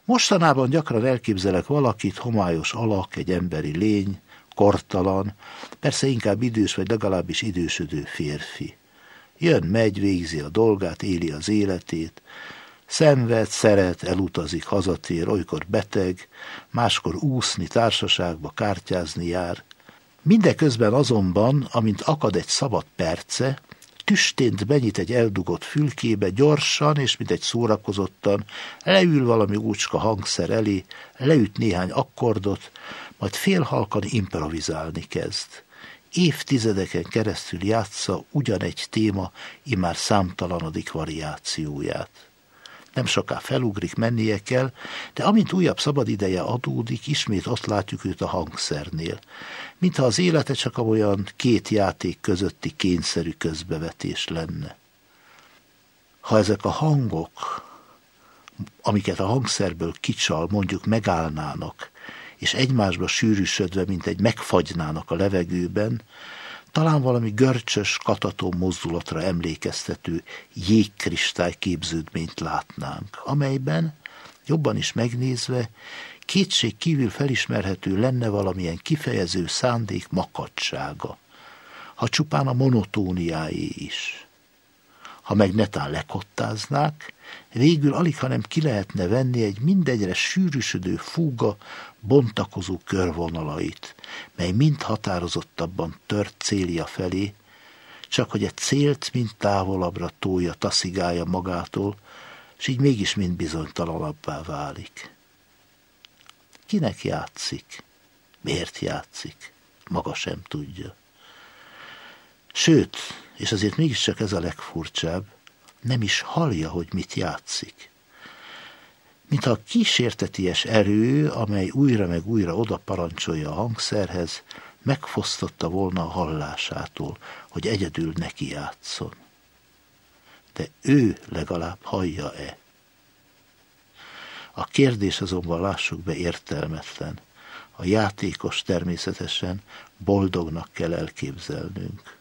Mostanában gyakran elképzelek valakit, homályos alak, egy emberi lény, kortalan, persze inkább idős vagy legalábbis idősödő férfi. Jön, megy, végzi a dolgát, éli az életét, szenved, szeret, elutazik, hazatér, olykor beteg, máskor úszni, társaságba, kártyázni jár. Mindeközben azonban, amint akad egy szabad perce, tüstént benyit egy eldugott fülkébe, gyorsan és mint egy szórakozottan, leül valami úcska hangszer elé, leüt néhány akkordot, majd félhalkan improvizálni kezd. Évtizedeken keresztül játsza ugyanegy téma immár számtalanodik variációját. Nem soká felugrik, mennie kell, de amint újabb szabadideje adódik, ismét ott látjuk őt a hangszernél. Mintha az élete csak olyan két játék közötti kényszerű közbevetés lenne. Ha ezek a hangok, amiket a hangszerből kicsal, mondjuk megállnának, és egymásba sűrűsödve, mint egy megfagynának a levegőben, talán valami görcsös, katató mozdulatra emlékeztető jégkristály képződményt látnánk, amelyben, jobban is megnézve, kétség kívül felismerhető lenne valamilyen kifejező szándék makadsága, ha csupán a monotóniáé is. Ha meg netán lekottáznák, végül alighanem ki lehetne venni egy mindegyre sűrűsödő fúga bontakozó körvonalait, mely mind határozottabban tört célja felé, csak hogy egy célt mind távolabbra tolja, taszigálja magától, s így mégis mind bizonytalanabbá válik. Kinek játszik? Miért játszik? Maga sem tudja. Sőt, és azért mégiscsak ez a legfurcsább, nem is hallja, hogy mit játszik. Mintha a kísérteties erő, amely újra meg újra oda parancsolja a hangszerhez, megfosztotta volna a hallásától, hogy egyedül neki játszon. De ő legalább hallja-e? A kérdés azonban, lássuk be, értelmetlen. A játékos természetesen boldognak kell elképzelnünk.